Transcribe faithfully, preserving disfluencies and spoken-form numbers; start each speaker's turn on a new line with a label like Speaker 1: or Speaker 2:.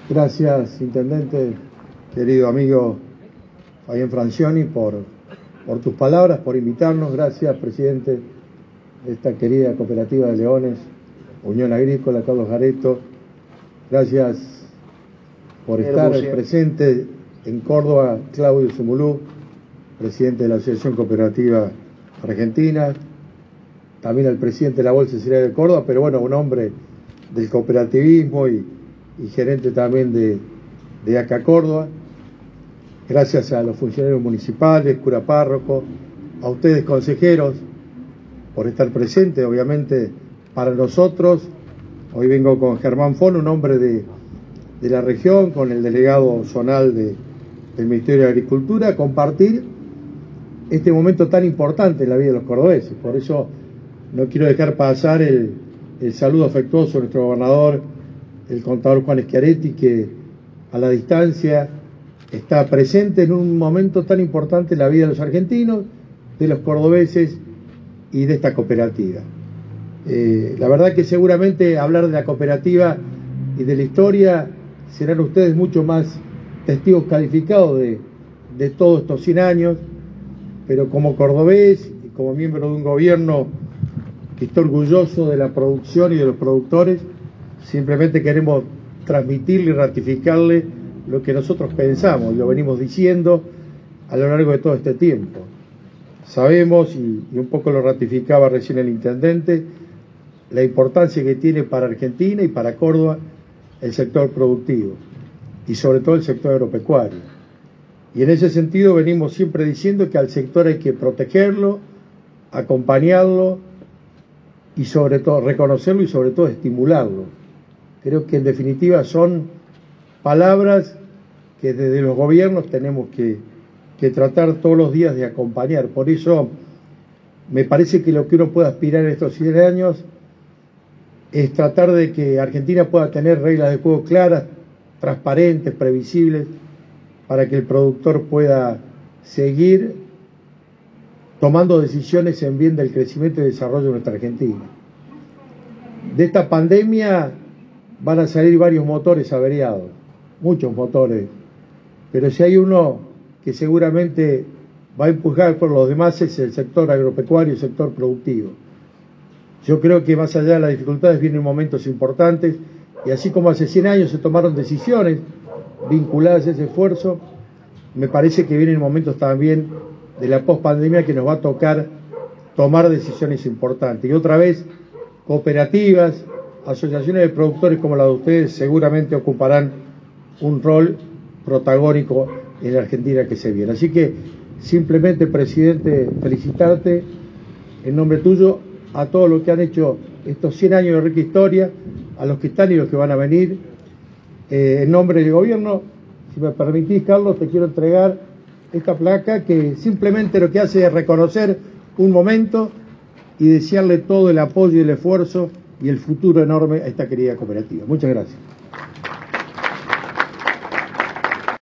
Speaker 1: Gracias, Intendente, querido amigo Fabián Francioni, por, por tus palabras, por invitarnos. Gracias, Presidente de esta querida cooperativa de Leones, Unión Agrícola, Carlos Gareto. Gracias por estar presente en Córdoba, Claudio Zumulú, presidente de la Asociación Cooperativa Argentina, también al presidente de la Bolsa de Cereales de Córdoba, pero bueno, un hombre del cooperativismo y, y gerente también de, de A C A Córdoba. Gracias a los funcionarios municipales, cura párroco, a ustedes consejeros por estar presentes. Obviamente para nosotros, hoy vengo con Germán Fon, un hombre de, de la región, con el delegado zonal de, del Ministerio de Agricultura, a compartir este momento tan importante en la vida de los cordobeses. Por eso no quiero dejar pasar el, el saludo afectuoso a nuestro gobernador, el contador Juan Schiaretti, que a la distancia está presente en un momento tan importante en la vida de los argentinos, de los cordobeses y de esta cooperativa. Eh, la verdad que seguramente hablar de la cooperativa y de la historia serán ustedes mucho más testigos calificados de, de todos estos cien años, pero como cordobés y como miembro de un gobierno que está orgulloso de la producción y de los productores, simplemente queremos transmitirle y ratificarle lo que nosotros pensamos, lo venimos diciendo a lo largo de todo este tiempo. Sabemos, y, y un poco lo ratificaba recién el Intendente, la importancia que tiene para Argentina y para Córdoba el sector productivo, y sobre todo el sector agropecuario. Y en ese sentido venimos siempre diciendo que al sector hay que protegerlo, acompañarlo y sobre todo reconocerlo y sobre todo estimularlo. Creo que en definitiva son palabras que desde los gobiernos tenemos que, que tratar todos los días de acompañar. Por eso me parece que lo que uno puede aspirar en estos cien años es tratar de que Argentina pueda tener reglas de juego claras, transparentes, previsibles, para que el productor pueda seguir tomando decisiones en bien del crecimiento y desarrollo de nuestra Argentina. De esta pandemia van a salir varios motores averiados, muchos motores, pero si hay uno que seguramente va a empujar por los demás es el sector agropecuario, el sector productivo. Yo creo que más allá de las dificultades vienen momentos importantes, y así como hace cien años se tomaron decisiones vinculadas a ese esfuerzo, me parece que vienen momentos también de la pospandemia que nos va a tocar tomar decisiones importantes. Y otra vez, cooperativas, asociaciones de productores como la de ustedes seguramente ocuparán un rol protagónico en la Argentina que se viene. Así que simplemente, Presidente, felicitarte en nombre tuyo a todos los que han hecho estos cien años de rica historia, a los que están y los que van a venir. Eh, en nombre del gobierno, si me permitís, Carlos, te quiero entregar esta placa que simplemente lo que hace es reconocer un momento y desearle todo el apoyo y el esfuerzo y el futuro enorme a esta querida cooperativa. Muchas gracias.